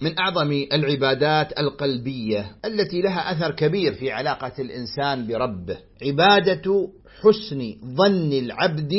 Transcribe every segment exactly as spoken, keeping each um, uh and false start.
من أعظم العبادات القلبية التي لها أثر كبير في علاقة الإنسان بربه عبادة حسن ظن العبد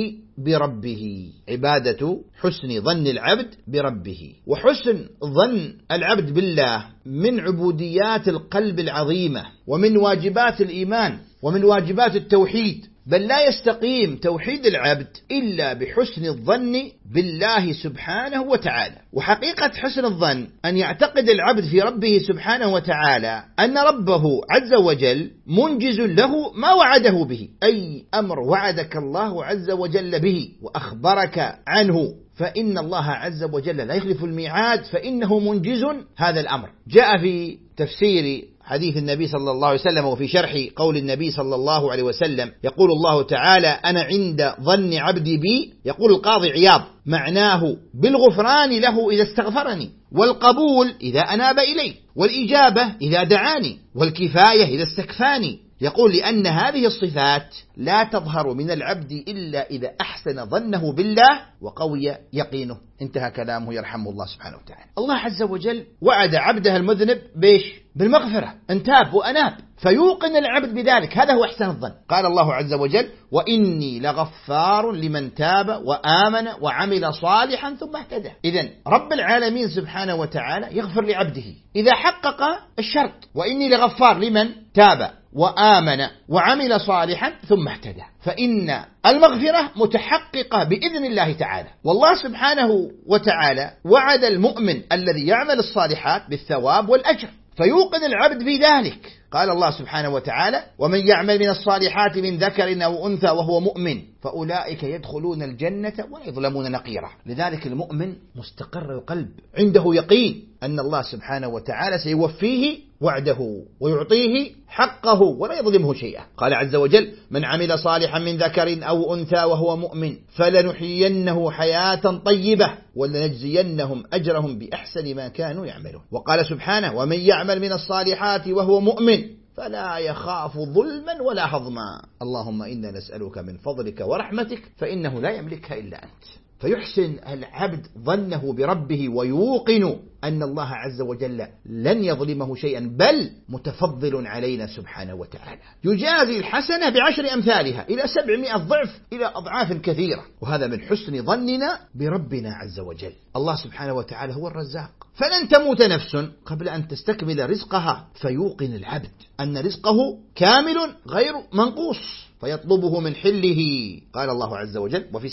بربه عبادة حسن ظن العبد بربه. وحسن ظن العبد بالله من عبوديات القلب العظيمة، ومن واجبات الإيمان، ومن واجبات التوحيد، بل لا يستقيم توحيد العبد إلا بحسن الظن بالله سبحانه وتعالى. وحقيقة حسن الظن أن يعتقد العبد في ربه سبحانه وتعالى أن ربه عز وجل منجز له ما وعده به، أي أمر وعدك الله عز وجل به وأخبرك عنه، فإن الله عز وجل لا يخلف الميعاد، فإنه منجز هذا الأمر. جاء في تفسير حديث النبي صلى الله عليه وسلم وفي شرح قول النبي صلى الله عليه وسلم يقول الله تعالى: أنا عند ظن عبدي بي. يقول القاضي عياض: معناه بالغفران له إذا استغفرني، والقبول إذا أناب إلي، والإجابة إذا دعاني، والكفاية إذا استكفاني. يقول لأن هذه الصفات لا تظهر من العبد إلا إذا أحسن ظنه بالله وقوي يقينه. انتهى كلامه يرحمه الله سبحانه وتعالى. الله عز وجل وعد عبده المذنب بيش؟ بالمغفرة، انتاب وأناب، فيوقن العبد بذلك، هذا هو أحسن الظن. قال الله عز وجل: وإني لغفار لمن تاب وآمن وعمل صالحا ثم اهتدى. إذن رب العالمين سبحانه وتعالى يغفر لعبده إذا حقق الشرط: وإني لغفار لمن تاب وآمن وعمل صالحا ثم اهتدى. فإن المغفرة متحققة بإذن الله تعالى، والله سبحانه وتعالى وعد المؤمن الذي يعمل الصالحات بالثواب والأجر، فيوقن العبد بذلك. قال الله سبحانه وتعالى: ومن يعمل من الصالحات من ذكر أو أنثى وهو مؤمن فأولئك يدخلون الجنة ولا يظلمون نقيرا. لذلك المؤمن مستقر القلب، عنده يقين أن الله سبحانه وتعالى سيوفيه وعده ويعطيه حقه ولا يظلمه شيئا. قال عز وجل: من عمل صالحا من ذكر أو أنثى وهو مؤمن فلنحيينه حياة طيبة ولنجزينهم أجرهم بأحسن ما كانوا يعملون. وقال سبحانه: ومن يعمل من الصالحات وهو مؤمن فلا يخاف ظلما ولا هضما. اللهم إنا نسألك من فضلك ورحمتك فإنه لا يملكها إلا أنت. فيحسن العبد ظنه بربه ويوقن أن الله عز وجل لن يظلمه شيئا، بل متفضل علينا سبحانه وتعالى، يجازي الحسنة بعشر أمثالها إلى سبعمائة ضعف إلى أضعاف كثيرة. وهذا من حسن ظننا بربنا عز وجل. الله سبحانه وتعالى هو الرزاق، فلن تموت نفس قبل أن تستكمل رزقها، فيوقن العبد أن رزقه كامل غير منقوص فيطلبه من حله. قال الله عز وجل: وفي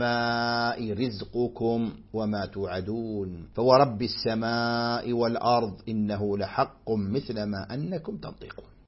السماء رزقكم وما توعدون فورب السماء والأرض إنه لحق مثل ما أنكم تنطقون.